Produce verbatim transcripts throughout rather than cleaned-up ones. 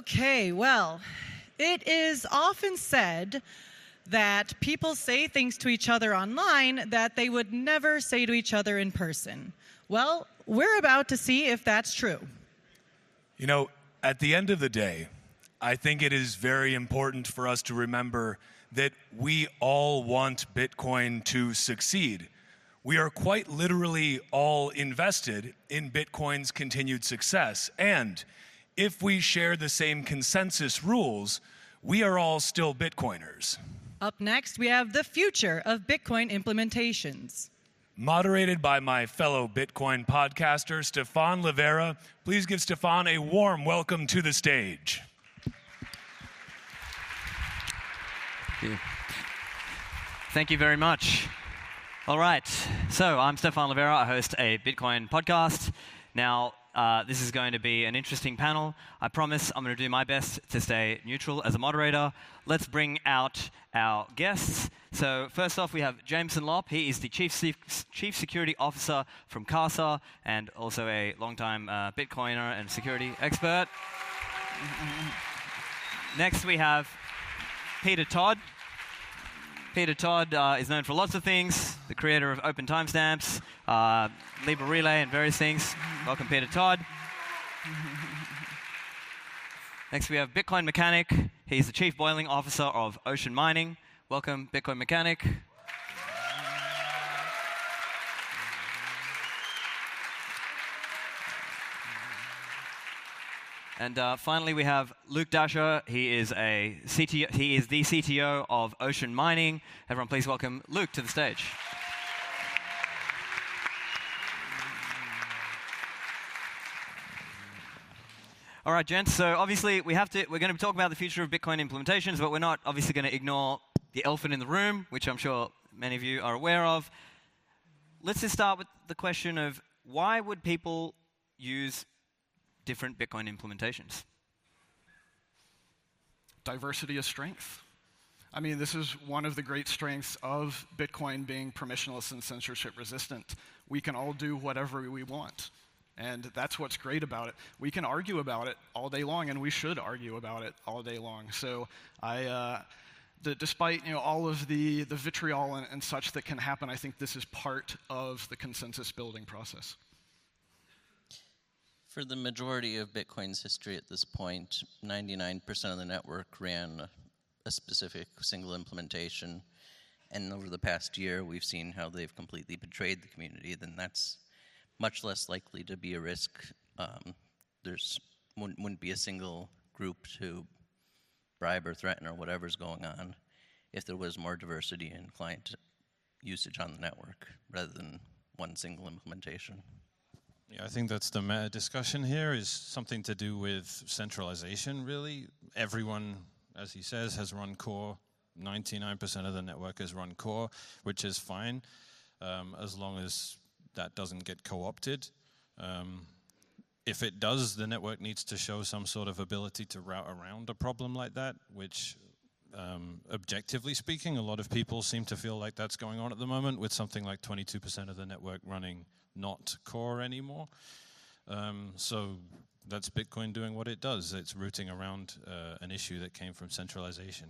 Okay, well, it is often said that people say things to each other online that they would never say to each other in person. Well, we're about to see if that's true. You know, at the end of the day, I think it is very important for us to remember that we all want Bitcoin to succeed. We are quite literally all invested in Bitcoin's continued success. And if we share the same consensus rules, we are all still Bitcoiners. Up next, we have the future of Bitcoin implementations. Moderated by my fellow Bitcoin podcaster, Stefan Livera. Please give Stefan a warm welcome to the stage. Thank you. Thank you very much. All right, so I'm Stefan Livera. I host a Bitcoin podcast. Now, uh, this is going to be an interesting panel. I promise I'm going to do my best to stay neutral as a moderator. Let's bring out our guests. So first off, we have Jameson Lopp. He is the Chief, Chief Security Officer from Casa and also a longtime uh, Bitcoiner and security expert. Next, we have Peter Todd. Peter Todd uh, is known for lots of things, the creator of Open Timestamps, uh, Libra Relay, and various things. Welcome, Peter Todd. Next, we have Bitcoin Mechanic. He's the Chief Boiling Officer of Ocean Mining. Welcome, Bitcoin Mechanic. And uh, finally, we have Luke Dasher. He is a C T O, he is the C T O of Ocean Mining. Everyone, please welcome Luke to the stage. All right, gents. So obviously, we have to. We're going to talk about the future of Bitcoin implementations, but we're not obviously going to ignore the elephant in the room, which I'm sure many of you are aware of. Let's just start with the question of why would people use different Bitcoin implementations? Diversity is strength. I mean, this is one of the great strengths of Bitcoin being permissionless and censorship resistant. We can all do whatever we want. And that's what's great about it. We can argue about it all day long, and we should argue about it all day long. So I, uh, the, despite you know, all of the, the vitriol and, and such that can happen, I think this is part of the consensus building process. For the majority of Bitcoin's history at this point, ninety-nine percent of the network ran a specific single implementation. And over the past year, we've seen how they've completely betrayed the community. Then that's much less likely to be a risk. Um, there's wouldn't, wouldn't be a single group to bribe or threaten or whatever's going on if there was more diversity in client usage on the network rather than one single implementation. Yeah, I think that's the meta discussion here, is something to do with centralization, really. Everyone, as he says, has run core. ninety-nine percent of the network has run core, which is fine, um, as long as that doesn't get co-opted. Um, if it does, the network needs to show some sort of ability to route around a problem like that, which, um, objectively speaking, a lot of people seem to feel like that's going on at the moment, with something like twenty-two percent of the network running not core anymore. Um, so that's Bitcoin doing what it does. It's routing around uh, an issue that came from centralization.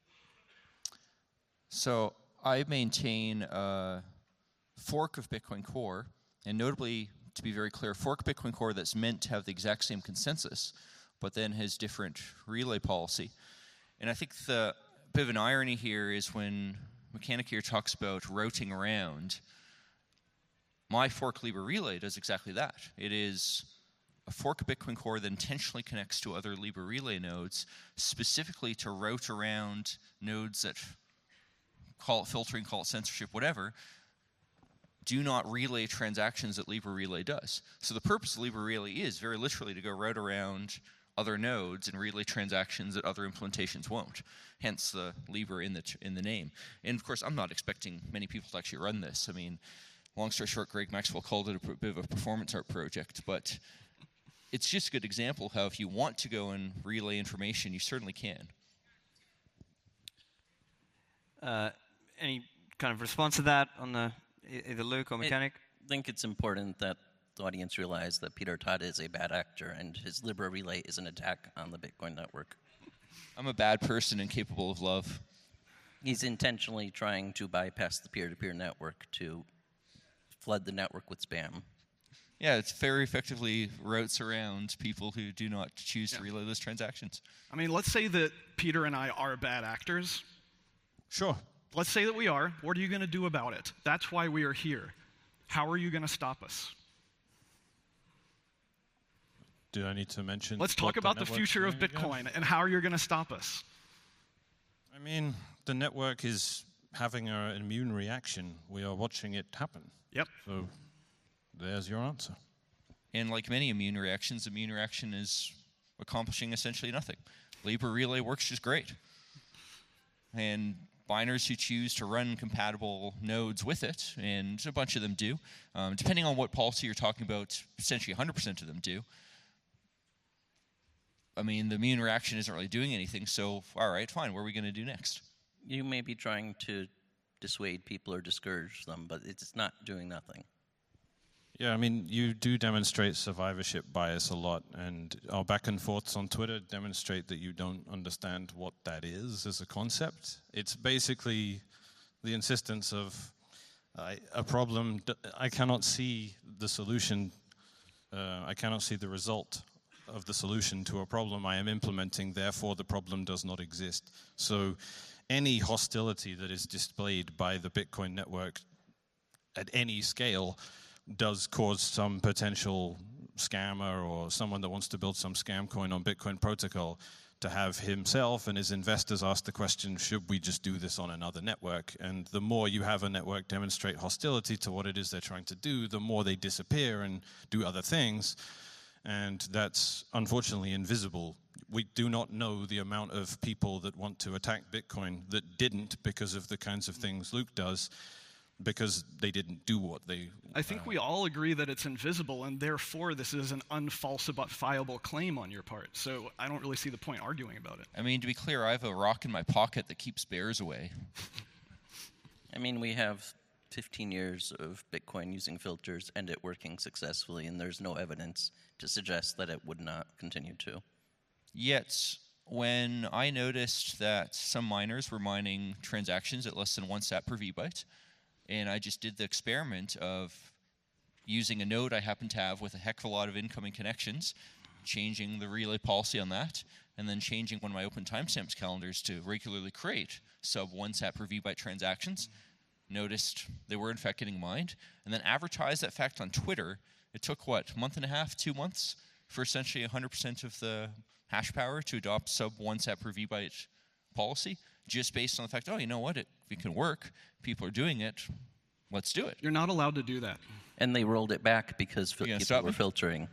So I maintain a fork of Bitcoin Core, and notably, to be very clear, fork Bitcoin Core that's meant to have the exact same consensus, but then has different relay policy. And I think the bit of an irony here is when Mechanic here talks about routing around, my fork Libra Relay does exactly that. It is a fork of Bitcoin Core that intentionally connects to other Libra Relay nodes, specifically to route around nodes that, call it filtering, call it censorship, whatever, do not relay transactions that Libra Relay does. So the purpose of Libra Relay is very literally to go route around other nodes and relay transactions that other implementations won't. Hence the Libra in the, in the name. And of course, I'm not expecting many people to actually run this. I mean, long story short, Greg Maxwell called it a bit of a performance art project, but it's just a good example of how if you want to go and relay information, you certainly can. Uh, any kind of response to that on the either Luke or Mechanic? I think it's important that the audience realize that Peter Todd is a bad actor and his Libra Relay is an attack on the Bitcoin network. I'm a bad person and capable of love. He's intentionally trying to bypass the peer-to-peer network to flood the network with spam. Yeah, it very effectively routes around people who do not choose yeah. to relay those transactions. I mean, let's say that Peter and I are bad actors. Sure. Let's say that we are. What are you going to do about it? That's why we are here. How are you going to stop us? Do I need to mention? Let's talk about the future of Bitcoin again? And how you're going to stop us. I mean, the network is having an immune reaction. We are watching it happen. Yep. So there's your answer. And like many immune reactions, immune reaction is accomplishing essentially nothing. Libra Relay works just great. And miners who choose to run compatible nodes with it, and a bunch of them do, um, depending on what policy you're talking about, essentially one hundred percent of them do. I mean, the immune reaction isn't really doing anything, so all right, fine, what are we going to do next? You may be trying to dissuade people or discourage them, but it's not doing nothing. Yeah, I mean, you do demonstrate survivorship bias a lot, and our back and forths on Twitter demonstrate that you don't understand what that is as a concept. It's basically the insistence of uh, a problem. I cannot see the solution. Uh, I cannot see the result of the solution to a problem I am implementing, therefore the problem does not exist. So any hostility that is displayed by the Bitcoin network at any scale does cause some potential scammer or someone that wants to build some scam coin on Bitcoin protocol to have himself and his investors ask the question, should we just do this on another network? And the more you have a network demonstrate hostility to what it is they're trying to do, the more they disappear and do other things. And that's unfortunately invisible. We do not know the amount of people that want to attack Bitcoin that didn't because of the kinds of things Luke does, because they didn't do what they... I think uh, we all agree that it's invisible, and therefore this is an unfalsifiable claim on your part. So I don't really see the point arguing about it. I mean, to be clear, I have a rock in my pocket that keeps bears away. I mean, we have fifteen years of Bitcoin using filters and it working successfully, and there's no evidence to suggest that it would not continue to. Yet, when I noticed that some miners were mining transactions at less than one sat per V-byte, and I just did the experiment of using a node I happen to have with a heck of a lot of incoming connections, changing the relay policy on that, and then changing one of my open timestamps calendars to regularly create sub one sat per V-byte transactions, noticed they were in fact getting mined, and then advertised that fact on Twitter. It took, what, a month and a half, two months for essentially one hundred percent of the hash power to adopt sub one sat per V-byte policy, just based on the fact, oh, you know what, it, it can work, people are doing it, let's do it. You're not allowed to do that. And they rolled it back because fil- people were me? filtering.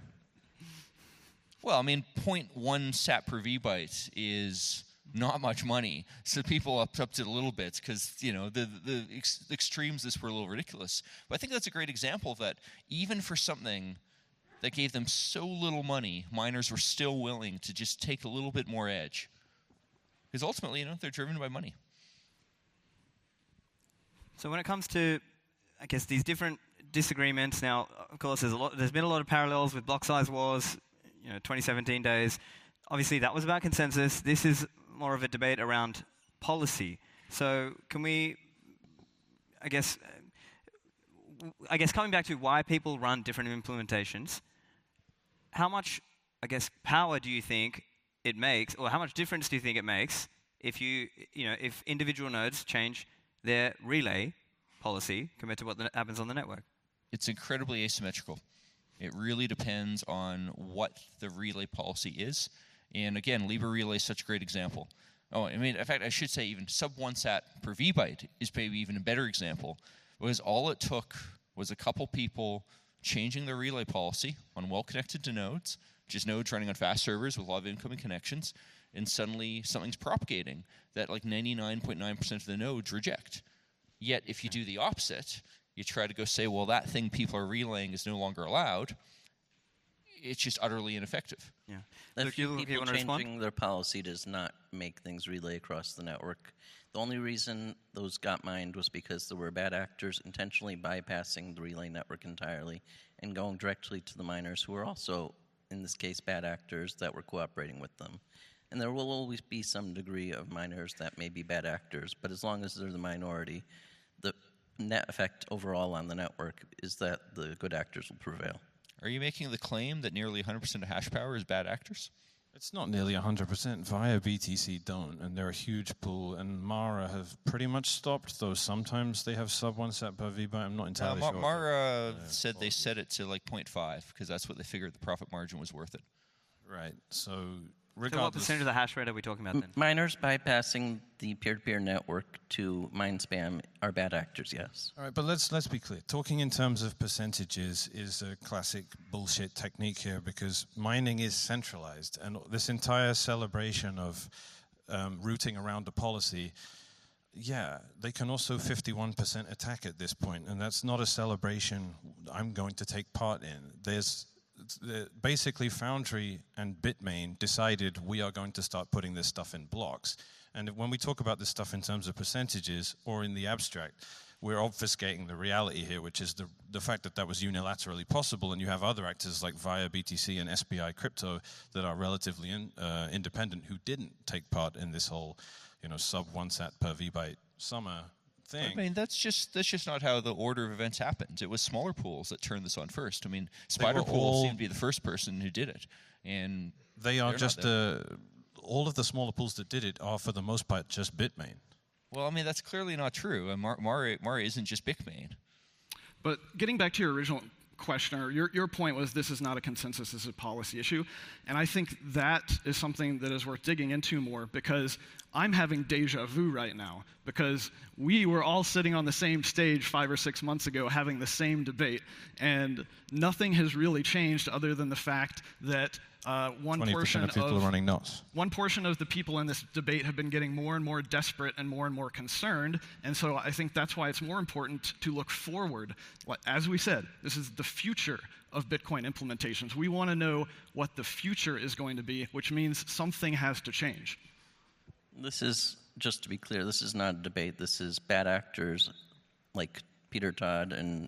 Well, I mean, zero point one sat per V-byte is not much money. So people up up to the little bits because, you know, the, the, ex- the extremes this were a little ridiculous. But I think that's a great example of that. Even for something that gave them so little money, miners were still willing to just take a little bit more edge. Because ultimately, you know, they're driven by money. So when it comes to, I guess, these different disagreements, now, of course, there's a lot. There's been a lot of parallels with block size wars, you know, twenty seventeen days. Obviously, that was about consensus. This is more of a debate around policy. So can we, I guess, I guess coming back to why people run different implementations, how much, I guess, power do you think it makes, or how much difference do you think it makes if you, you know, if individual nodes change their relay policy compared to what the, happens on the network? It's incredibly asymmetrical. It really depends on what the relay policy is. And again, Libra Relay is such a great example. Oh, I mean, in fact, I should say even sub one sat per V-byte is maybe even a better example, because all it took was a couple people changing their relay policy on well-connected to nodes, just nodes running on fast servers with a lot of incoming connections, and suddenly something's propagating that like ninety-nine point nine percent of the nodes reject. Yet if you do the opposite, you try to go say, well, that thing people are relaying is no longer allowed, it's just utterly ineffective. Yeah. A Luke, few you, you people want to respond? changing their policy does not make things relay across the network. The only reason those got mined was because there were bad actors intentionally bypassing the relay network entirely and going directly to the miners who were also, in this case, bad actors that were cooperating with them. And there will always be some degree of miners that may be bad actors, but as long as they're the minority, the net effect overall on the network is that the good actors will prevail. Are you making the claim that nearly one hundred percent of hash power is bad actors? It's not nearly one hundred percent. Via B T C don't, and they're a huge pool, and Mara have pretty much stopped, though sometimes they have sub one sat per V byte. I'm not Uh, entirely Ma- sure. Mara Yeah, said they set it to like zero point five because that's what they figured the profit margin was worth it. Right, so So what regardless... percentage of the hash rate are we talking about then? Miners bypassing the peer-to-peer network to mine spam are bad actors, yes. All right, but let's let's be clear. Talking in terms of percentages is a classic bullshit technique here because mining is centralized, and this entire celebration of um, rooting around the policy, yeah, they can also fifty-one percent attack at this point, and that's not a celebration I'm going to take part in. There's the, basically Foundry and Bitmain decided we are going to start putting this stuff in blocks. And when we talk about this stuff in terms of percentages or in the abstract, we're obfuscating the reality here, which is the, the fact that that was unilaterally possible, and you have other actors like Via B T C and S B I Crypto that are relatively in, uh, independent who didn't take part in this whole, you know, sub one sat per V byte summer thing. I mean, that's just that's just not how the order of events happened. It was smaller pools that turned this on first. I mean, Spider Pool all- seemed to be the first person who did it, and They are they're not just, there. uh, all of the smaller pools that did it are for the most part just Bitmain. Well, I mean, that's clearly not true. And Mar- Mara, Mara isn't just Bitmain. But getting back to your original questioner, your, your point was this is not a consensus, this is a policy issue. And I think that is something that is worth digging into more because I'm having deja vu right now because we were all sitting on the same stage five or six months ago having the same debate, and nothing has really changed other than the fact that uh, one twenty portion percent of people of are running N O S. one portion of the people in this debate have been getting more and more desperate and more and more concerned, and so I think that's why it's more important to look forward. As we said, this is the future of Bitcoin implementations. We want to know what the future is going to be, which means something has to change. This is, just to be clear, this is not a debate. This is bad actors like Peter Todd and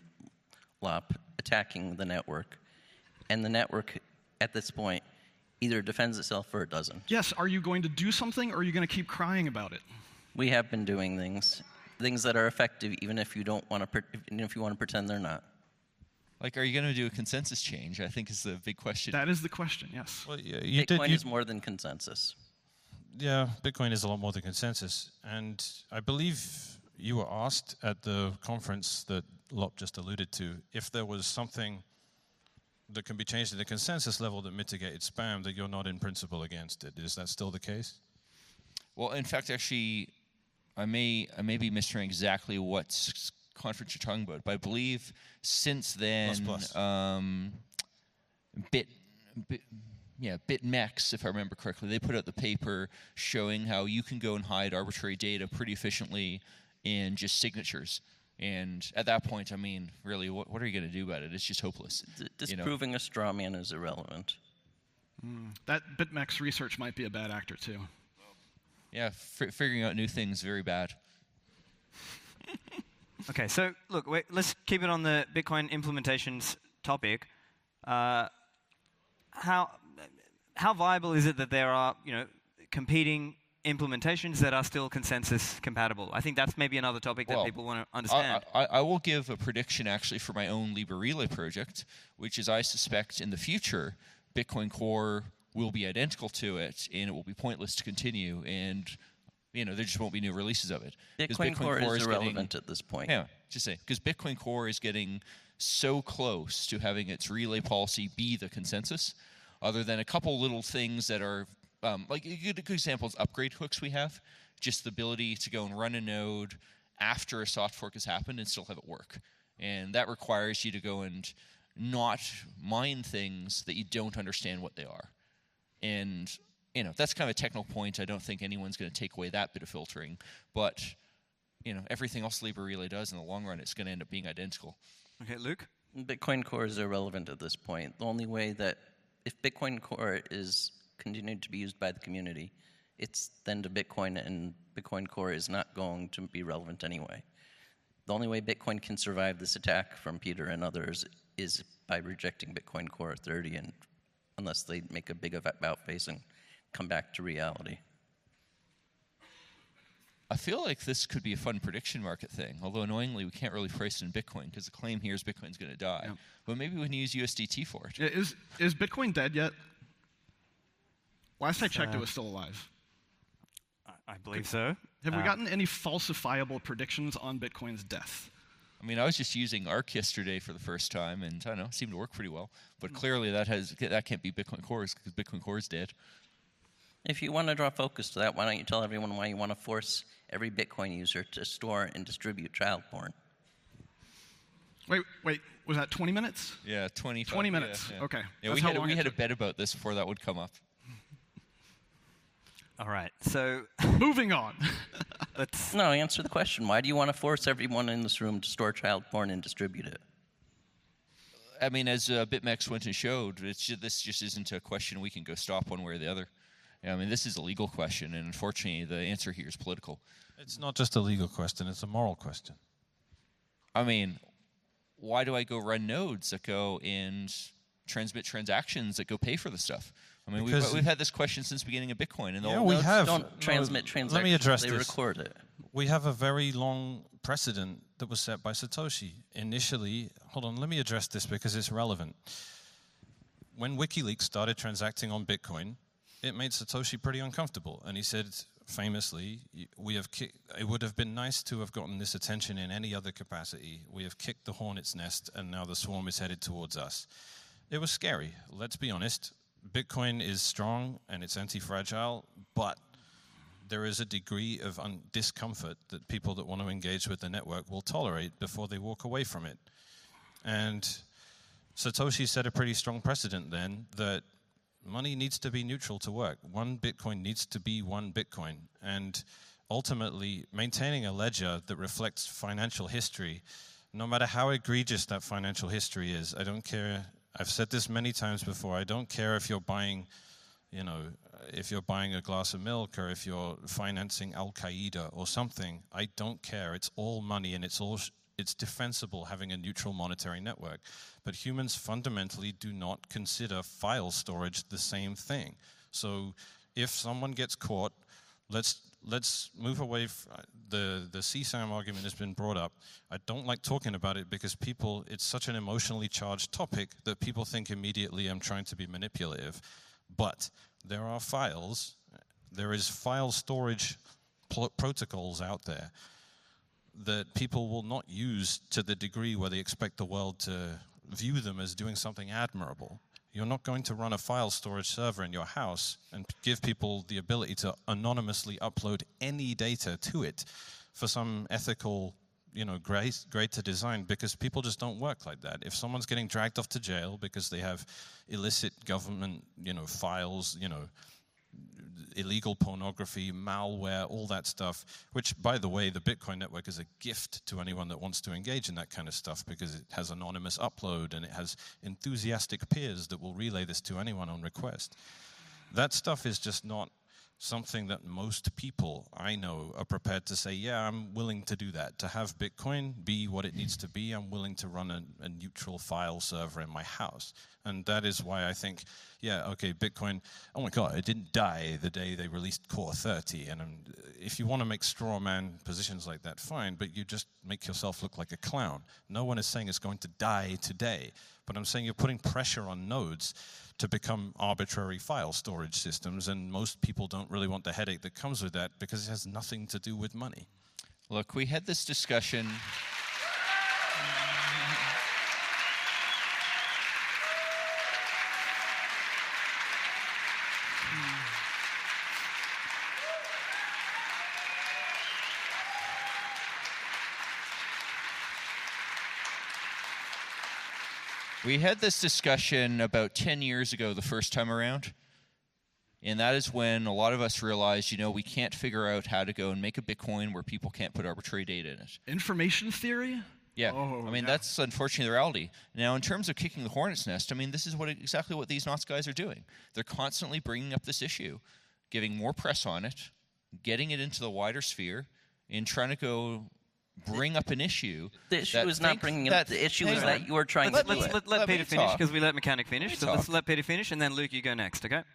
Lop attacking the network. And the network, at this point, either defends itself or it doesn't. Yes, are you going to do something or are you going to keep crying about it? We have been doing things, things that are effective, even if you don't want to, even if you want to pretend they're not. Like, are you going to do a consensus change? I think is the big question. That is the question, yes. Well, yeah, you Bitcoin did, you, is more than consensus. yeah, Bitcoin is a lot more than consensus. And I believe you were asked at the conference that Lop just alluded to if there was something that can be changed at the consensus level that mitigated spam, that you're not in principle against it. Is that still the case? Well, in fact, actually, I may I may be mishearing exactly what s- conference you're talking about, but I believe since then, Plus, plus. Um, Bit, Bit, yeah, BitMEX, if I remember correctly, they put out the paper showing how you can go and hide arbitrary data pretty efficiently in just signatures. And at that point, I mean, really, what, what are you going to do about it? It's just hopeless. D- you know? disproving a straw man is irrelevant. That BitMEX research might be a bad actor, too. Yeah, f- figuring out new things, very bad. Okay, so look, wait, let's keep it on the Bitcoin implementations topic. Uh, how how viable is it that there are, you know, competing implementations that are still consensus compatible? I think that's maybe another topic that Well, people want to understand. I, I, I will give a prediction actually for my own Libra Relay project, which is I suspect in the future Bitcoin Core will be identical to it, and it will be pointless to continue, and you know there just won't be new releases of it. 'Cause Bitcoin, Core, is getting- irrelevant at this point. Yeah, just say because Bitcoin Core is getting so close to having its relay policy be the consensus, other than a couple little things that are um, like a good, a good example is upgrade hooks we have, just the ability to go and run a node after a soft fork has happened and still have it work, and that requires you to go and not mine things that you don't understand what they are, and you know that's kind of a technical point. I don't think anyone's going to take away that bit of filtering, but you know everything else Libra Relay does in the long run, it's going to end up being identical. Okay, Luke? Bitcoin Core is irrelevant at this point. The only way that if Bitcoin Core is continued to be used by the community, it's then to Bitcoin, and Bitcoin Core is not going to be relevant anyway. The only way Bitcoin can survive this attack from Peter and others is by rejecting Bitcoin Core thirty, and unless they make a big about face and come back to reality. I feel like this could be a fun prediction market thing, although annoyingly we can't really price it in Bitcoin because the claim here is Bitcoin's going to die. Yeah. But maybe we can use U S D T for it. Is, is Bitcoin dead yet? Last I checked, uh, it was still alive. I believe so. Have uh, we gotten any falsifiable predictions on Bitcoin's death? I mean, I was just using ARK yesterday for the first time, and I don't know, it seemed to work pretty well. But clearly that has that can't be Bitcoin Core because Bitcoin Core is dead. If you want to draw focus to that, why don't you tell everyone why you want to force every Bitcoin user to store and distribute child porn? Wait, wait, was that twenty minutes? Yeah, twenty. twenty minutes. Yeah, yeah. Okay. Yeah, That's we how had long we it had a took. bet about this before that would come up. All right, so moving on. let's no answer the question. Why do you want to force everyone in this room to store child porn and distribute it? I mean, as uh, BitMEX went and showed, it's just, this just isn't a question we can go stop one way or the other. I mean, this is a legal question, and unfortunately, the answer here is political. It's not just a legal question, it's a moral question. I mean, why do I go run nodes that go and transmit transactions that go pay for the stuff? I mean, we've, we've had this question since the beginning of Bitcoin. And yeah, the we nodes have. don't no, transmit transactions. Let me address they this. record it. We have a very long precedent that was set by Satoshi. Initially, hold on, let me address this because it's relevant. When WikiLeaks started transacting on Bitcoin, it made Satoshi pretty uncomfortable. And he said, famously, we have ki- it would have been nice to have gotten this attention in any other capacity. We have kicked the hornet's nest, and now the swarm is headed towards us. It was scary, let's be honest. Bitcoin is strong and it's anti-fragile, but there is a degree of un- discomfort that people that want to engage with the network will tolerate before they walk away from it. And Satoshi set a pretty strong precedent then that money needs to be neutral to work. One Bitcoin needs to be one Bitcoin. And ultimately, maintaining a ledger that reflects financial history, no matter how egregious that financial history is, I don't care. I've said this many times before. I don't care if you're buying, you know, if you're buying a glass of milk or if you're financing Al-Qaeda or something. I don't care. It's all money, and it's all sh- it's defensible having a neutral monetary network. But humans fundamentally do not consider file storage the same thing. So if someone gets caught, let's let's move away. F- the the C SAM argument has been brought up. I don't like talking about it because people, it's such an emotionally charged topic that people think immediately I'm trying to be manipulative. But there are files, there is file storage pl- protocols out there that people will not use to the degree where they expect the world to view them as doing something admirable. You're not going to run a file storage server in your house and give people the ability to anonymously upload any data to it for some ethical, you know, great, greater design, because people just don't work like that. If someone's getting dragged off to jail because they have illicit government, you know, files, you know, illegal pornography, malware, all that stuff, which, by the way, the Bitcoin network is a gift to anyone that wants to engage in that kind of stuff because it has anonymous upload and it has enthusiastic peers that will relay this to anyone on request. That stuff is just not something that most people I know are prepared to say, yeah, I'm willing to do that. To have Bitcoin be what it needs to be, I'm willing to run a, a neutral file server in my house. And that is why I think, yeah, okay, Bitcoin, oh my God, it didn't die the day they released Core thirty. And um, if you want to make straw man positions like that, fine, but you just make yourself look like a clown. No one is saying it's going to die today, but I'm saying you're putting pressure on nodes to become arbitrary file storage systems, and most people don't really want the headache that comes with that because it has nothing to do with money. Look, we had this discussion. We had this discussion about ten years ago the first time around, and that is when a lot of us realized, you know, we can't figure out how to go and make a Bitcoin where people can't put arbitrary data in it. Information theory? Yeah, Oh, I mean, yeah. that's unfortunately the reality. Now, in terms of kicking the hornet's nest, I mean, this is what exactly what these Knots guys are doing. They're constantly bringing up this issue, giving more press on it, getting it into the wider sphere, and trying to go bring up an issue. The issue that is not think bringing it that- up. The issue hang is on. that you are trying Let's, to do let's, it. let, let Let me Peter finish, talk. because we let Mechanic finish. Let So me let's talk. let Peter finish, and then Luke, you go next, okay?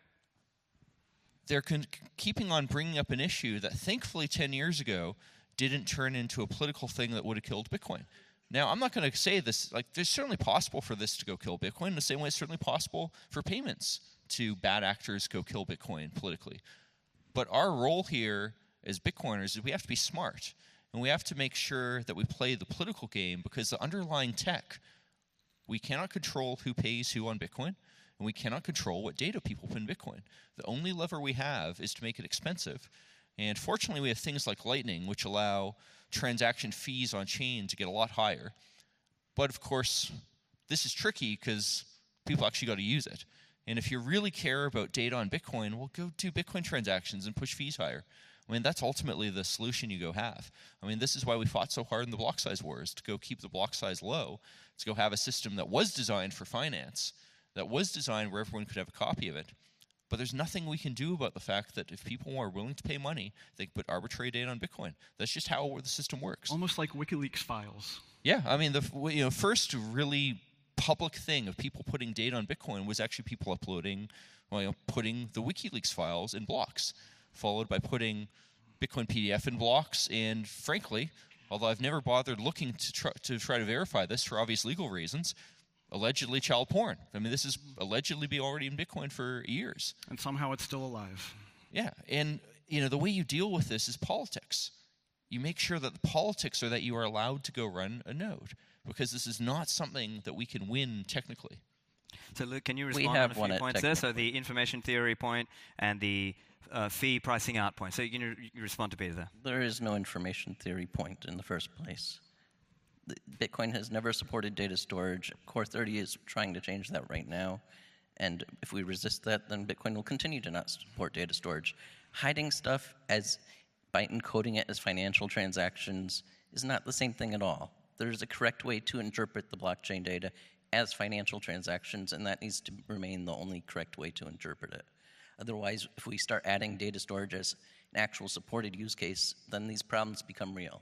They're con- keeping on bringing up an issue that thankfully ten years ago didn't turn into a political thing that would have killed Bitcoin. Now, I'm not going to say this, like, there's certainly possible for this to go kill Bitcoin, the same way it's certainly possible for payments to bad actors go kill Bitcoin politically. But our role here as Bitcoiners is we have to be smart, and we have to make sure that we play the political game, because the underlying tech, we cannot control who pays who on Bitcoin, and we cannot control what data people put in Bitcoin. The only lever we have is to make it expensive. And fortunately, we have things like Lightning, which allow transaction fees on chain to get a lot higher. But of course, this is tricky because people actually got to use it. And if you really care about data on Bitcoin, well, go do Bitcoin transactions and push fees higher. I mean, that's ultimately the solution you go have. I mean, this is why we fought so hard in the block size wars, to go keep the block size low, to go have a system that was designed for finance, that was designed where everyone could have a copy of it. But there's nothing we can do about the fact that if people are willing to pay money, they can put arbitrary data on Bitcoin. That's just how the system works. Almost like WikiLeaks files. Yeah, I mean, the you know first really public thing of people putting data on Bitcoin was actually people uploading, well, you know, putting the WikiLeaks files in blocks, followed by putting Bitcoin P D F in blocks, and frankly, although I've never bothered looking to try to, try to verify this for obvious legal reasons, allegedly child porn. I mean, this is allegedly be already in Bitcoin for years. And somehow it's still alive. Yeah, and you know the way you deal with this is politics. You make sure that the politics are that you are allowed to go run a node, because this is not something that we can win technically. So Luke, can you We respond have on a won few it points there? So the information theory point and the uh, fee pricing out point. So you can re- you respond to Peter there. There is no information theory point in the first place. The- Bitcoin has never supported data storage. Core thirty is trying to change that right now. And if we resist that, then Bitcoin will continue to not support data storage. Hiding stuff as by encoding it as financial transactions is not the same thing at all. There's a correct way to interpret the blockchain data as financial transactions, and that needs to remain the only correct way to interpret it. Otherwise, if we start adding data storage as an actual supported use case, then these problems become real.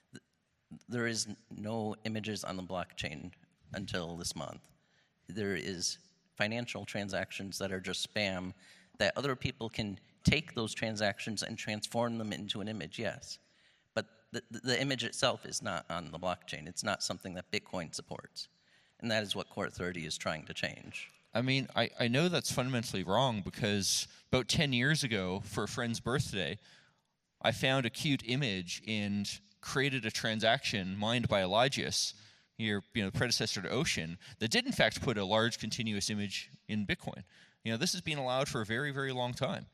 There is no images on the blockchain until this month. There is financial transactions that are just spam that other people can take those transactions and transform them into an image, yes. But the, the image itself is not on the blockchain. It's not something that Bitcoin supports. And that is what Core thirty is trying to change. I mean, I, I know that's fundamentally wrong, because about ten years ago, for a friend's birthday, I found a cute image and created a transaction mined by Eligius, your you know, predecessor to Ocean, that did in fact put a large continuous image in Bitcoin. You know, this has been allowed for a very, very long time.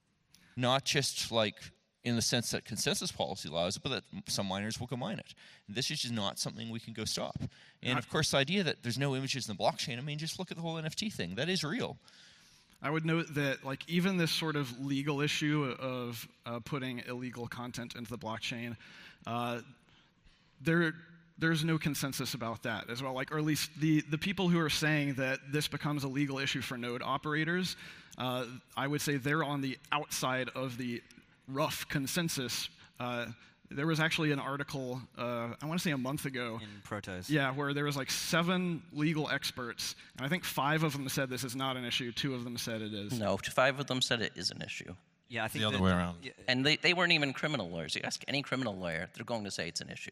Not just like in the sense that consensus policy allows it, but that some miners will go mine it. This is just not something we can go stop. And of course, the idea that there's no images in the blockchain, I mean, just look at the whole N F T thing. That is real. I would note that, like, even this sort of legal issue of uh, putting illegal content into the blockchain, uh, there there's no consensus about that as well. Like, or at least the the people who are saying that this becomes a legal issue for node operators, uh, I would say they're on the outside of the rough consensus. Uh, there was actually an article, uh, I want to say a month ago. In Protos. Yeah, where there was like seven legal experts, and I think five of them said this is not an issue, two of them said it is. No, five of them said it is an issue. Yeah, I think The other that- way around. yeah, And they, they weren't even criminal lawyers. You ask any criminal lawyer, they're going to say it's an issue.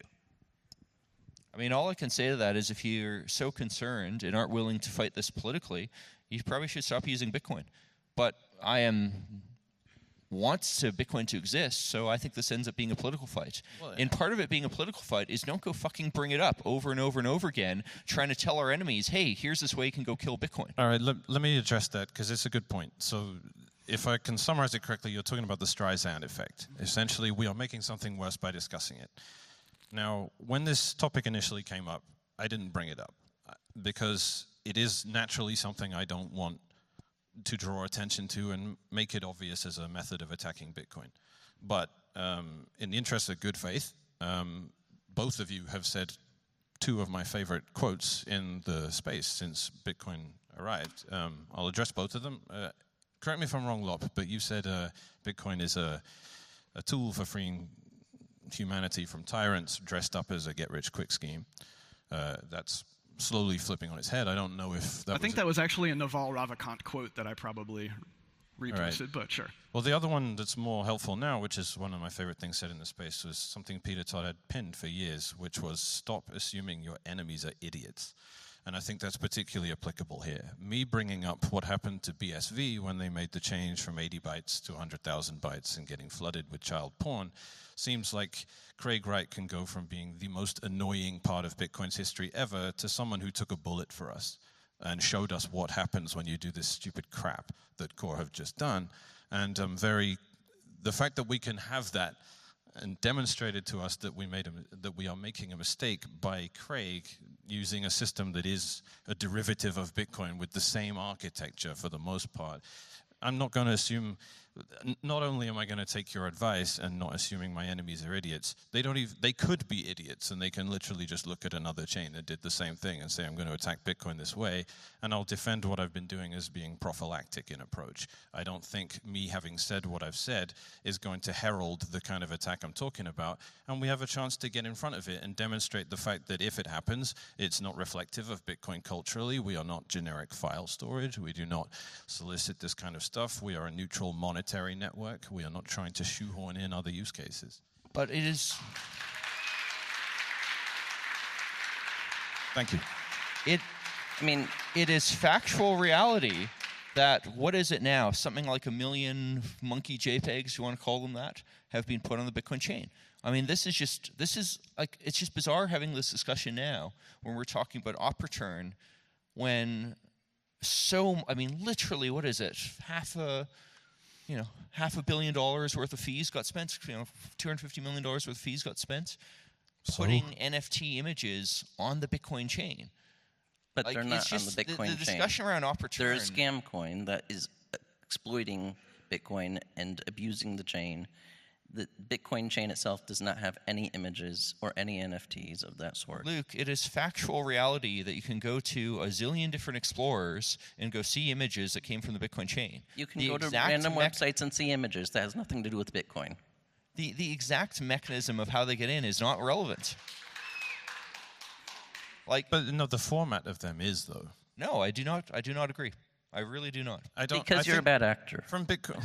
I mean, all I can say to that is if you're so concerned and aren't willing to fight this politically, you probably should stop using Bitcoin. But I am wants to Bitcoin to exist, so I think this ends up being a political fight. Well, yeah. And part of it being a political fight is don't go fucking bring it up over and over and over again, trying to tell our enemies, hey, here's this way you can go kill Bitcoin. All right, let, let me address that, because it's a good point. So if I can summarize it correctly, you're talking about the Streisand effect. Essentially, we are making something worse by discussing it. Now, when this topic initially came up, I didn't bring it up, uh, because it is naturally something I don't want to draw attention to and make it obvious as a method of attacking Bitcoin. But um, in the interest of good faith, um, both of you have said two of my favorite quotes in the space since Bitcoin arrived. Um, I'll address both of them. Uh, correct me if I'm wrong, Lop, but you said uh, Bitcoin is a, a tool for freeing humanity from tyrants dressed up as a get-rich-quick scheme. Uh, that's slowly flipping on its head. I don't know if that I was think a- that was actually a Naval Ravikant quote that I probably reposted, right. but sure. Well, the other one that's more helpful now, which is one of my favorite things said in the space, was something Peter Todd had pinned for years, which was stop assuming your enemies are idiots. And I think that's particularly applicable here. Me bringing up what happened to B S V when they made the change from eighty bytes to one hundred thousand bytes and getting flooded with child porn seems like Craig Wright can go from being the most annoying part of Bitcoin's history ever to someone who took a bullet for us and showed us what happens when you do this stupid crap that Core have just done. And um, very, the fact that we can have that and demonstrated to us that we made a, that we are making a mistake by Craig using a system that is a derivative of Bitcoin with the same architecture for the most part. I'm not going to assume, not only am I going to take your advice and not assuming my enemies are idiots, they don't even, they could be idiots and they can literally just look at another chain that did the same thing and say, I'm going to attack Bitcoin this way, and I'll defend what I've been doing as being prophylactic in approach. I don't think me having said what I've said is going to herald the kind of attack I'm talking about, and we have a chance to get in front of it and demonstrate the fact that if it happens, it's not reflective of Bitcoin culturally. We are not generic file storage. We do not solicit this kind of stuff. We are a neutral monetary network. We are not trying to shoehorn in other use cases. But it is... Thank you. It, I mean, it is factual reality that, what is it now, something like a million monkey JPEGs, you want to call them that, have been put on the Bitcoin chain. I mean, this is just, this is, like, it's just bizarre having this discussion now when we're talking about op return, when so, I mean, literally, what is it, half a, you know, half a billion dollars worth of fees got spent, you know, two hundred fifty million dollars worth of fees got spent So? putting N F T images on the Bitcoin chain. but Like, they're it's not just on the Bitcoin the, the chain. discussion around op return. They're a scam coin that is exploiting Bitcoin and abusing the chain. The Bitcoin chain itself does not have any images or any N F Ts of that sort. Luke, it is factual reality that you can go to a zillion different explorers and go see images that came from the Bitcoin chain. You can The go to exact random mech- websites and see images. That has nothing to do with Bitcoin. The, the exact mechanism of how they get in is not relevant. Like, But no, the format of them is, though. no, I do not. I do not agree. I really do not. I don't, Because I you're a think bad actor. From Bitcoin.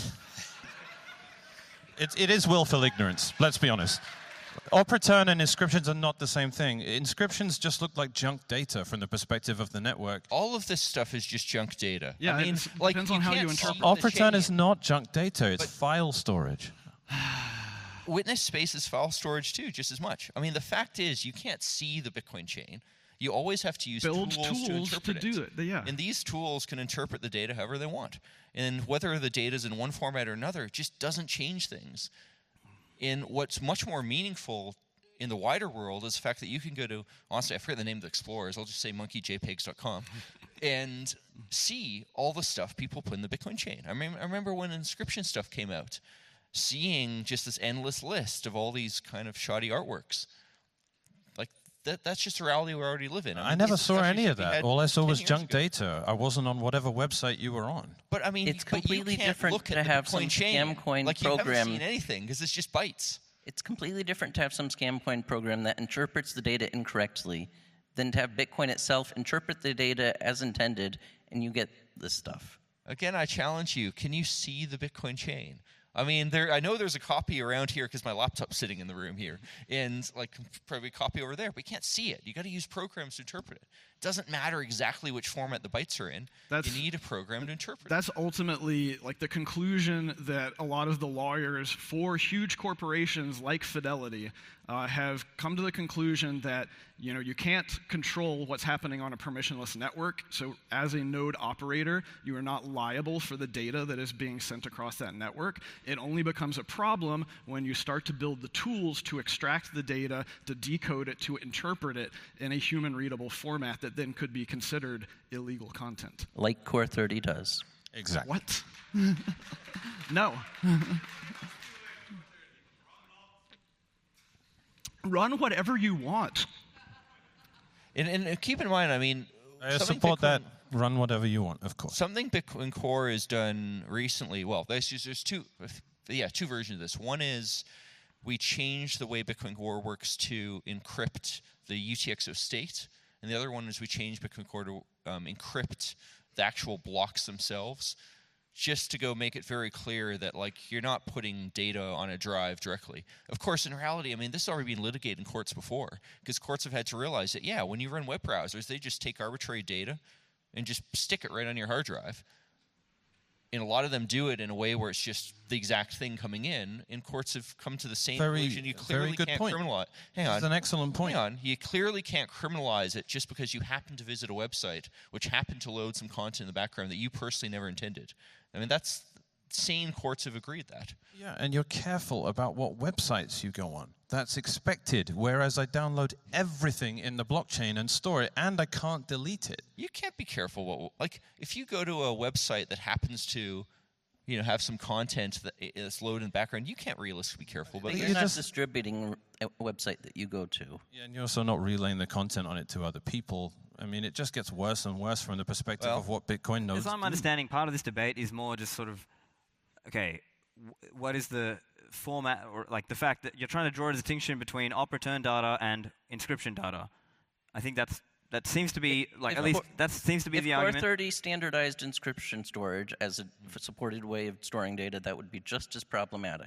it, it is willful ignorance, let's be honest. Op return and inscriptions are not the same thing. Inscriptions just look like junk data from the perspective of the network. All of this stuff is just junk data. Yeah, I mean, it's- like, depends on how you can't interpret see it. Op the return chain. is not junk data, it's But- file storage. Witness space is file storage too, just as much. I mean, the fact is, you can't see the Bitcoin chain. You always have to use Build tools, tools to to interpret do it, yeah. And these tools can interpret the data however they want. And whether the data is in one format or another just doesn't change things. In what's much more meaningful in the wider world is the fact that you can go to, honestly, I forget the name of the explorers, I'll just say monkey j pegs dot com, and see all the stuff people put in the Bitcoin chain. I, mean, I remember when inscription stuff came out, seeing just this endless list of all these kind of shoddy artworks. Like, that, that's just a reality we already live in. I, I mean, never these saw discussions any of should be that. had All I saw ten was years junk ago. data. I wasn't on whatever website you were on. But I mean, It's but you completely can't different look to at the have Bitcoin some chain scam coin like you program. haven't seen anything because it's just bytes. It's completely different to have some scam coin program that interprets the data incorrectly than to have Bitcoin itself interpret the data as intended, and you get this stuff. Again, I challenge you. Can you see the Bitcoin chain? I mean, there. I know there's a copy around here because my laptop's sitting in the room here, and like probably a copy over there. But you can't see it. You got to use programs to interpret it. It doesn't matter exactly which format the bytes are in. That's- you need a program to interpret it. That's ultimately like the conclusion that a lot of the lawyers for huge corporations like Fidelity uh, have come to the conclusion that you know you can't control what's happening on a permissionless network. So as a node operator, you are not liable for the data that is being sent across that network. It only becomes a problem when you start to build the tools to extract the data, to decode it, to interpret it in a human-readable format that then could be considered illegal content. Like Core thirty does. Exactly. What? No. Run whatever you want. And, and keep in mind, I mean, I something support Bitcoin- that. Run whatever you want, of course. Something Bitcoin Core has done recently. Well, there's there's two, yeah, two versions of this. One is we changed the way Bitcoin Core works to encrypt the U T X O state, and the other one is we changed Bitcoin Core to um, encrypt the actual blocks themselves, just to go make it very clear that like you're not putting data on a drive directly. Of course, in reality, I mean, this has already been litigated in courts before, because courts have had to realize that, yeah, when you run web browsers, they just take arbitrary data and just stick it right on your hard drive. And a lot of them do it in a way where it's just the exact thing coming in, and courts have come to the same Very- conclusion. You clearly very good can't point. criminalize. Hang on. This is an excellent point. Hang on. You clearly can't criminalize it just because you happen to visit a website which happened to load some content in the background that you personally never intended. I mean, that's sane courts have agreed that. Yeah, and you're careful about what websites you go on. That's expected, whereas I download everything in the blockchain and store it, and I can't delete it. You can't be careful what, like, if you go to a website that happens to, you know, have some content that is loaded in the background, you can't realistically be careful. But But you're you not just- distributing a website that you go to. Yeah, and you're also not relaying the content on it to other people. I mean, it just gets worse and worse from the perspective Well, of what Bitcoin knows. As I'm do. understanding, part of this debate is more just sort of, okay, w- what is the format, or like the fact that you're trying to draw a distinction between op return data and inscription data. I think that's that seems to be like if at least Core- that seems to be If the Core argument. thirty standardized inscription storage as a f- supported way of storing data, that would be just as problematic.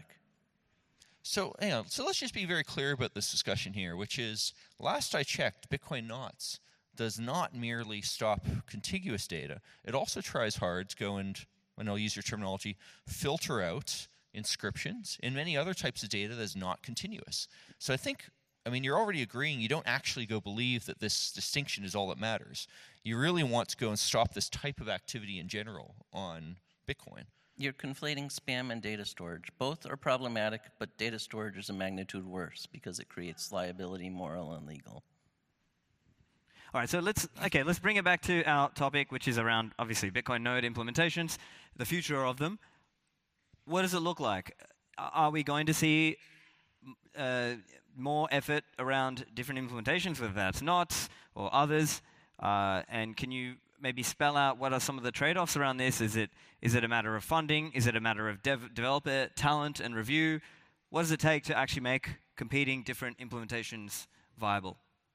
So, hang on. So let's just be very clear about this discussion here, which is, last I checked, Bitcoin Knots does not merely stop contiguous data. It also tries hard to go and, and I'll use your terminology, filter out inscriptions and many other types of data that is not continuous. So I think, I mean, you're already agreeing you don't actually go believe that this distinction is all that matters. You really want to go and stop this type of activity in general on Bitcoin. You're conflating spam and data storage. Both are problematic, but data storage is a magnitude worse because it creates liability, moral, and legal. All right, so let's okay, let's bring it back to our topic, which is around obviously Bitcoin node implementations, the future of them. What does it look like? Are we going to see uh, more effort around different implementations, whether that's Knots or others? Uh, and can you maybe spell out what are some of the trade-offs around this? Is it is it a matter of funding? Is it a matter of dev developer talent and review? What does it take to actually make competing different implementations viable?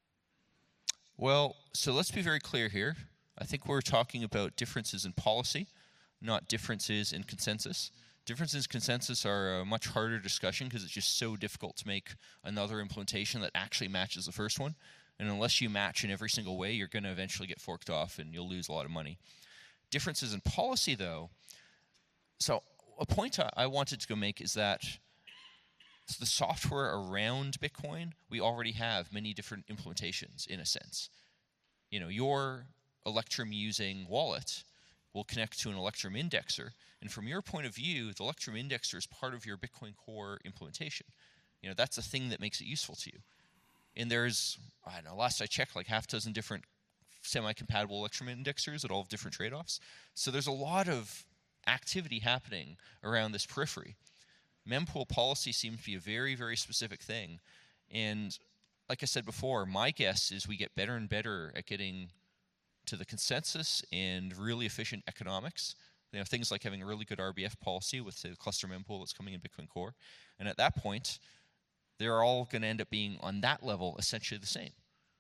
Well, so let's be very clear here. I think we're talking about differences in policy, not differences in consensus. Differences in consensus are a much harder discussion because it's just so difficult to make another implementation that actually matches the first one. And unless you match in every single way, you're going to eventually get forked off and you'll lose a lot of money. Differences in policy, though. So a point I, I wanted to go make is that so the software around Bitcoin, we already have many different implementations in a sense. You know, your Electrum using wallet will connect to an Electrum indexer. And from your point of view, the Electrum indexer is part of your Bitcoin Core implementation. You know, that's the thing that makes it useful to you. And there's, I don't know, last I checked, like half a dozen different semi-compatible Electrum indexers that all have different trade-offs. So there's a lot of activity happening around this periphery. Mempool policy seems to be a very, very specific thing. And like I said before, my guess is we get better and better at getting to the consensus and really efficient economics. You know, things like having a really good R B F policy with, say, the cluster mempool that's coming in Bitcoin Core. And at that point, they're all going to end up being, on that level, essentially the same.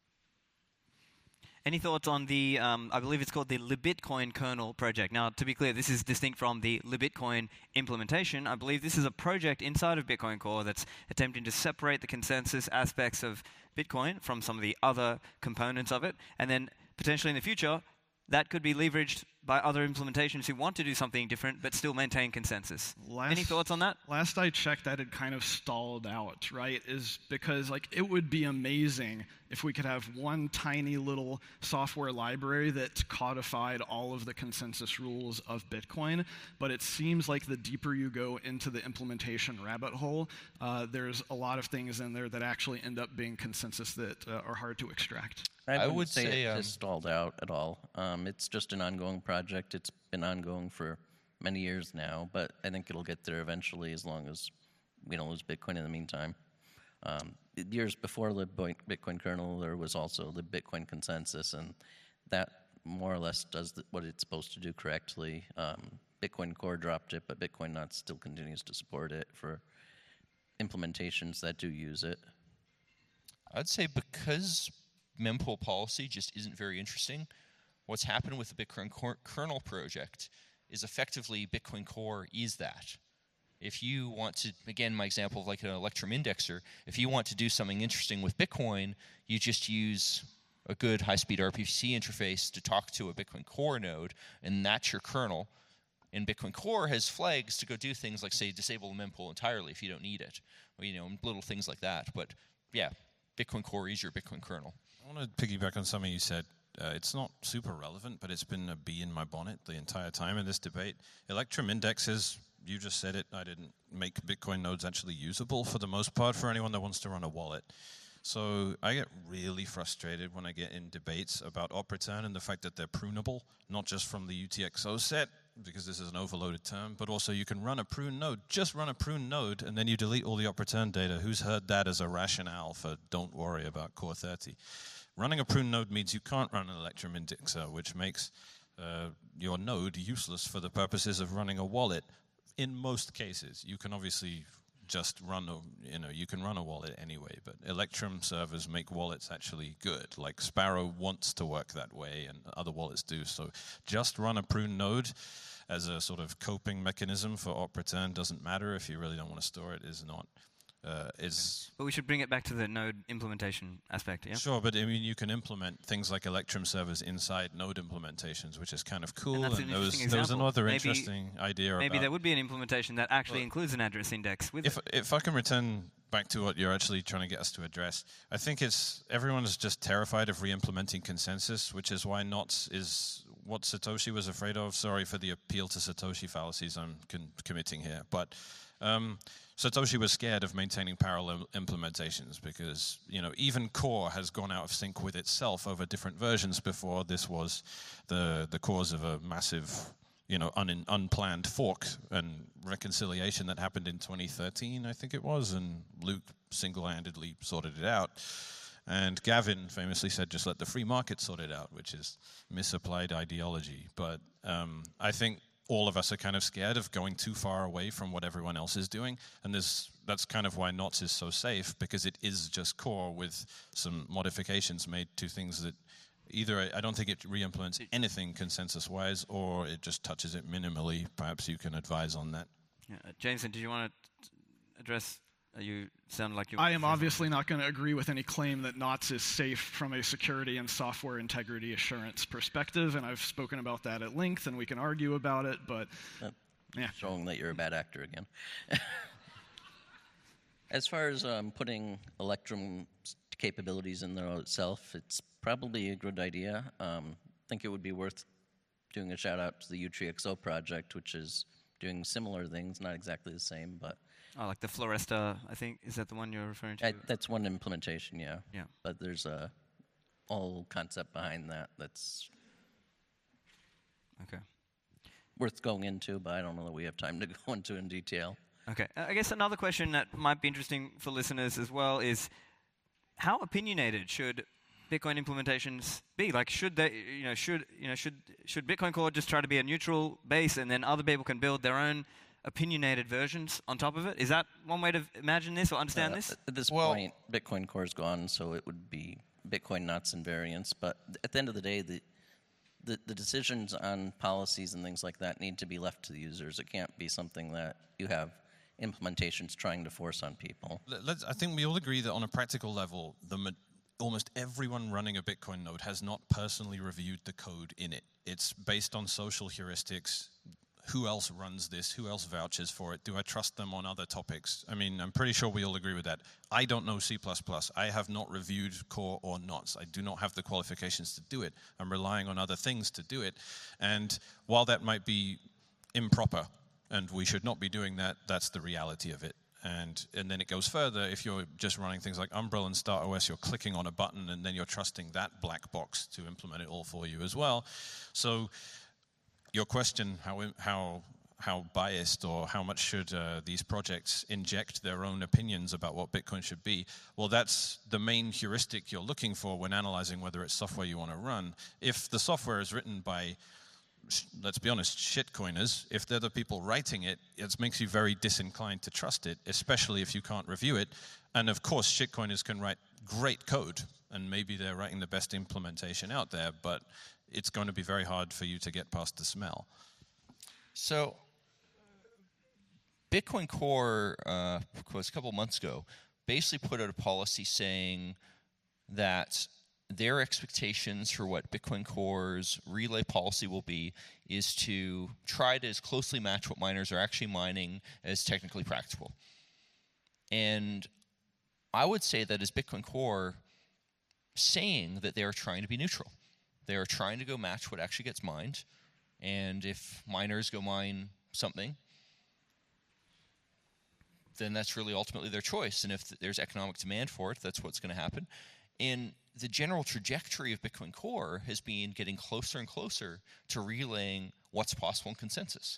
Any thoughts on the, um, I believe it's called the libitcoin kernel project. Now, to be clear, this is distinct from the libitcoin implementation. I believe this is a project inside of Bitcoin Core that's attempting to separate the consensus aspects of Bitcoin from some of the other components of it. And then potentially in the future, that could be leveraged by other implementations who want to do something different but still maintain consensus. Last, Any thoughts on that? Last I checked, that had kind of stalled out, right? Is because like it would be amazing if we could have one tiny little software library that codified all of the consensus rules of Bitcoin. But it seems like the deeper you go into the implementation rabbit hole, uh, there's a lot of things in there that actually end up being consensus that uh, are hard to extract. I, I wouldn't would say, say, it um, has stalled out at all. Um, it's just an ongoing project. It's been ongoing for many years now, but I think it'll get there eventually as long as we don't lose Bitcoin in the meantime. Um, years before the Bitcoin kernel, there was also the Bitcoin consensus, and that more or less does the, what it's supposed to do correctly. Um, Bitcoin Core dropped it, but Bitcoin Nuts still continues to support it for implementations that do use it. I'd say because mempool policy just isn't very interesting, what's happened with the Bitcoin cor- kernel project is effectively Bitcoin Core is that. If you want to, again, my example of like an Electrum indexer, if you want to do something interesting with Bitcoin, you just use a good high-speed R P C interface to talk to a Bitcoin Core node, and that's your kernel. And Bitcoin Core has flags to go do things like, say, disable the mempool entirely if you don't need it, or, you know, little things like that. But yeah, Bitcoin Core is your Bitcoin kernel. I want to piggyback on something you said. Uh, it's not super relevant, but it's been a bee in my bonnet the entire time in this debate. Electrum indexes, you just said it, I didn't make Bitcoin nodes actually usable for the most part for anyone that wants to run a wallet. So I get really frustrated when I get in debates about op return and the fact that they're prunable, not just from the U T X O set, because this is an overloaded term, but also you can run a prune node, just run a prune node, and then you delete all the op return data. Who's heard that as a rationale for don't worry about core thirty? Running a prune node means you can't run an Electrum indexer, which makes uh, your node useless for the purposes of running a wallet. In most cases, you can obviously just run a, you know, you can run a wallet anyway, but Electrum servers make wallets actually good. Like Sparrow wants to work that way, and other wallets do. So just run a prune node as a sort of coping mechanism for op return. Doesn't matter if you really don't want to store it. Is not. Uh, is but we should bring it back to the node implementation aspect, yeah? Sure, but I mean, you can implement things like Electrum servers inside node implementations, which is kind of cool. And, and there, was, there was another maybe, interesting idea maybe about... Maybe there would be an implementation that actually well, includes an address index with if, it. If I can return back to what you're actually trying to get us to address, I think it's everyone is just terrified of re-implementing consensus, which is why N O T S is what Satoshi was afraid of. Sorry for the appeal to Satoshi fallacies I'm con- committing here, but... Um, Satoshi was scared of maintaining parallel implementations because, you know, even Core has gone out of sync with itself over different versions before. This was the the cause of a massive, you know, un, unplanned fork and reconciliation that happened in twenty thirteen, I think it was, and Luke single-handedly sorted it out. And Gavin famously said, just let the free market sort it out, which is misapplied ideology. But um, I think all of us are kind of scared of going too far away from what everyone else is doing, and this, that's kind of why N O T S is so safe, because it is just Core with some modifications made to things that either I don't think it re-implements anything consensus-wise, or it just touches it minimally. Perhaps you can advise on that. Yeah. Uh, Jameson, did you want to address? Uh, you sound like you. I am obviously not going to agree with any claim that N O T S is safe from a security and software integrity assurance perspective, and I've spoken about that at length, and we can argue about it, but uh, yeah. Showing that you're a bad actor again. As far as um, putting Electrum capabilities in there itself, it's probably a good idea. Um, I think it would be worth doing a shout out to the U T X O project, which is doing similar things, not exactly the same, but oh, like the Floresta, I think, is that the one you're referring to? I, that's one implementation, yeah. Yeah. But there's a whole concept behind that that's okay. worth going into, but I don't know that we have time to go into in detail. Okay. Uh, I guess another question that might be interesting for listeners as well is how opinionated should Bitcoin implementations be? Like, should they, you know, should you know, should should Bitcoin Core just try to be a neutral base, and then other people can build their own opinionated versions on top of it? Is that one way to imagine this or understand uh, this? At this well, point, Bitcoin Core is gone, so it would be Bitcoin Nuts and variants. But at the end of the day, the, the the decisions on policies and things like that need to be left to the users. It can't be something that you have implementations trying to force on people. Let's, I think we all agree that on a practical level, the ma- almost everyone running a Bitcoin node has not personally reviewed the code in it. It's based on social heuristics. Who else runs this? Who else vouches for it? Do I trust them on other topics? I mean, I'm pretty sure we all agree with that. I don't know C plus plus. I have not reviewed Core or N O T S. I do not have the qualifications to do it. I'm relying on other things to do it. And while that might be improper, and we should not be doing that, that's the reality of it. And and then it goes further. If you're just running things like Umbrel and StartOS, you're clicking on a button, and then you're trusting that black box to implement it all for you as well. So your question, how how how biased or how much should uh, these projects inject their own opinions about what Bitcoin should be. Well, that's the main heuristic you're looking for when analyzing whether it's software you want to run. If the software is written by, let's be honest, shitcoiners, if they're the people writing it, it makes you very disinclined to trust it, especially if you can't review it. And of course, shitcoiners can write great code, and maybe they're writing the best implementation out there, but it's going to be very hard for you to get past the smell. So, Bitcoin Core, uh, was a couple months ago, basically put out a policy saying that their expectations for what Bitcoin Core's relay policy will be is to try to as closely match what miners are actually mining as technically practical. And I would say that as Bitcoin Core saying that they are trying to be neutral. They are trying to go match what actually gets mined. And if miners go mine something, then that's really ultimately their choice. And if th- there's economic demand for it, that's what's going to happen. And the general trajectory of Bitcoin Core has been getting closer and closer to relaying what's possible in consensus.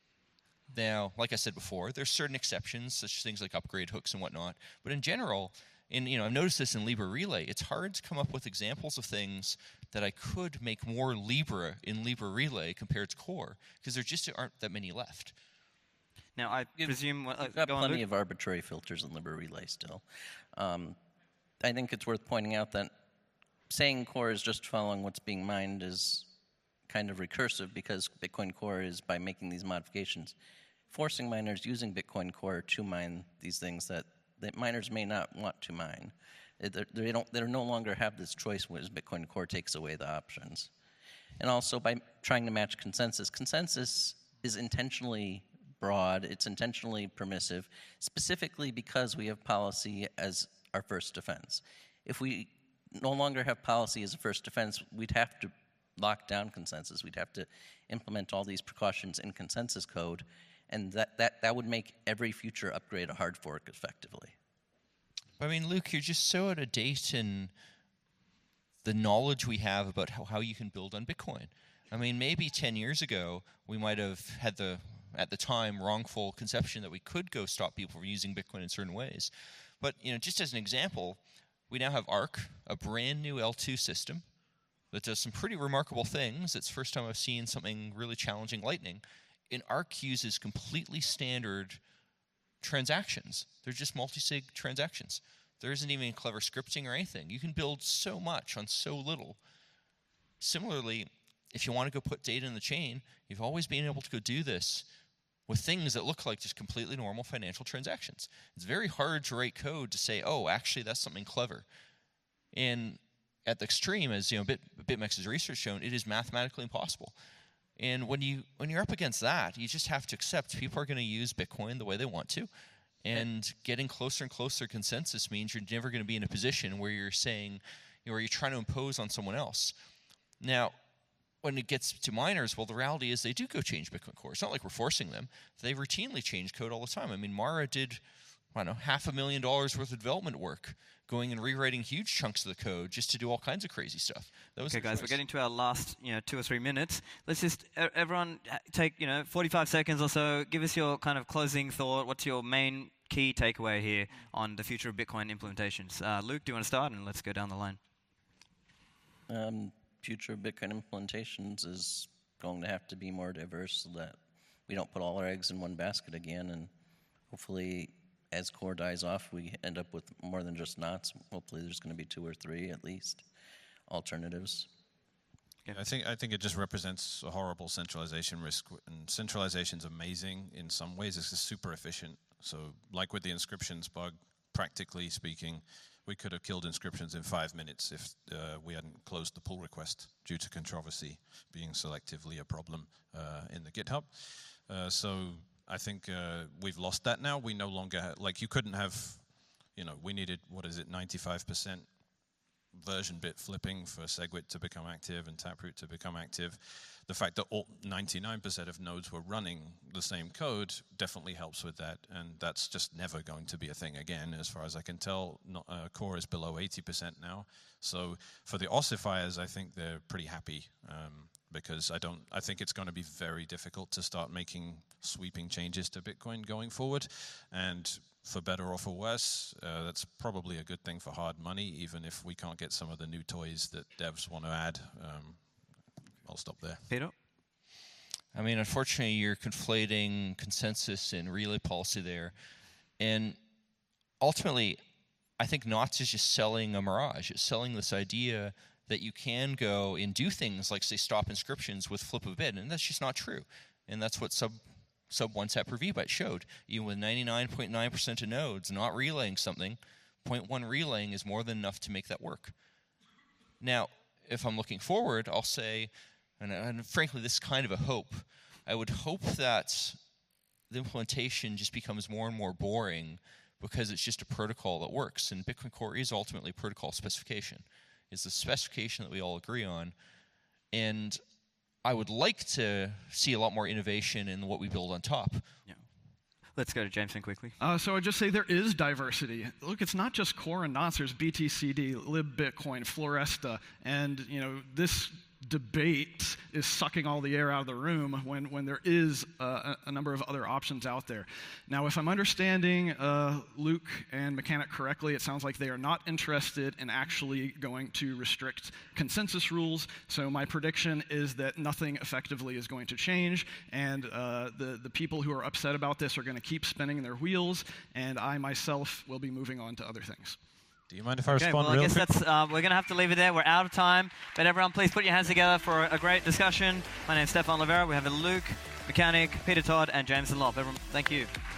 Now, like I said before, there's certain exceptions, such as things like upgrade hooks and whatnot. But in general, in, you know, I've noticed this in Libra Relay, it's hard to come up with examples of things that I could make more Libra in Libra Relay compared to Core, because there just aren't that many left. Now, I You've, presume... Uh, you've got go on, plenty Luke. of arbitrary filters in Libra Relay still. Um, I think it's worth pointing out that saying Core is just following what's being mined is kind of recursive, because Bitcoin Core is, by making these modifications, forcing miners using Bitcoin Core to mine these things that, that miners may not want to mine. They, they don't. They no longer have this choice, whereas Bitcoin Core takes away the options. And also, by trying to match consensus, consensus is intentionally broad. It's intentionally permissive, specifically because we have policy as our first defense. If we no longer have policy as a first defense, we'd have to lock down consensus. We'd have to implement all these precautions in consensus code, and that, that, that would make every future upgrade a hard fork effectively. I mean, Luke, you're just so out of date in the knowledge we have about how, how you can build on Bitcoin. I mean, maybe ten years ago, we might have had the, at the time, wrongful conception that we could go stop people from using Bitcoin in certain ways. But, you know, just as an example, we now have Arc, a brand new L two system that does some pretty remarkable things. It's the first time I've seen something really challenging Lightning. And Arc uses completely standard transactions. They're just multi-sig transactions. There isn't even clever scripting or anything. You can build so much on so little. Similarly, if you want to go put data in the chain, you've always been able to go do this with things that look like just completely normal financial transactions. It's very hard to write code to say, oh, actually, that's something clever. And at the extreme, as you know, Bit, BitMEX's research shown, it is mathematically impossible. And when you when you're up against that, you just have to accept people are going to use Bitcoin the way they want to, and getting closer and closer to consensus means you're never going to be in a position where you're saying, you know, where you're trying to impose on someone else. Now, when it gets to miners, well, the reality is they do go change Bitcoin Core. It's not like we're forcing them. They routinely change code all the time. I mean, Mara did, I don't know, half a million dollars worth of development work, going and rewriting huge chunks of the code just to do all kinds of crazy stuff. That was okay, guys, choice. we're getting to our last, you know, two or three minutes. Let's just everyone take, you know, forty-five seconds or so. Give us your kind of closing thought. What's your main key takeaway here on the future of Bitcoin implementations? Uh, Luke, do you want to start? And let's go down the line. Um, future of Bitcoin implementations is going to have to be more diverse so that we don't put all our eggs in one basket again, and hopefully as Core dies off, we end up with more than just knots. Hopefully there's going to be two or three at least alternatives. I think I think it just represents a horrible centralization risk, and centralization is amazing in some ways. It's just super efficient. So like with the inscriptions bug, practically speaking, we could have killed inscriptions in five minutes if uh, we hadn't closed the pull request due to controversy being selectively a problem uh, in the GitHub. Uh, so I think uh, we've lost that now. We no longer, ha- like you couldn't have, you know, we needed, what is it, ninety-five percent version bit flipping for SegWit to become active and Taproot to become active. The fact that all ninety-nine percent of nodes were running the same code definitely helps with that, and that's just never going to be a thing again, as far as I can tell. Not, uh, Core is below eighty percent now, so for the ossifiers, I think they're pretty happy um, because I don't. I think it's going to be very difficult to start making sweeping changes to Bitcoin going forward, and for better or for worse, uh, that's probably a good thing for hard money, even if we can't get some of the new toys that devs want to add. Um, I'll stop there. Peter? I mean, unfortunately, you're conflating consensus and relay policy there. And ultimately, I think N O T S is just selling a mirage. It's selling this idea that you can go and do things like, say, stop inscriptions with flip of a bit, and that's just not true. And that's what sub sub one tap per vbyte showed. Even with ninety-nine point nine percent of nodes not relaying something, zero point one relaying is more than enough to make that work. Now, if I'm looking forward, I'll say, and, and frankly, this is kind of a hope. I would hope that the implementation just becomes more and more boring because it's just a protocol that works. And Bitcoin Core is ultimately protocol specification. It's the specification that we all agree on. And I would like to see a lot more innovation in what we build on top. Yeah. Let's go to Jameson quickly. Uh, so I'd just say there is diversity. Look, it's not just Core and N O T S. There's B T C D, LibBitcoin, Floresta, and you know this debate is sucking all the air out of the room when, when there is uh, a, a number of other options out there. Now, if I'm understanding uh, Luke and Mechanic correctly, it sounds like they are not interested in actually going to restrict consensus rules. So my prediction is that nothing effectively is going to change, and uh, the, the people who are upset about this are going to keep spinning their wheels, and I myself will be moving on to other things. Do you mind if I Okay, respond well, I real guess quick? that's, uh, we're going to have to leave it there. We're out of time. But everyone, please put your hands together for a great discussion. My name is Stefan Livera. We have Luke, Mechanic, Peter Todd, and Jameson Lopp. Everyone, thank you.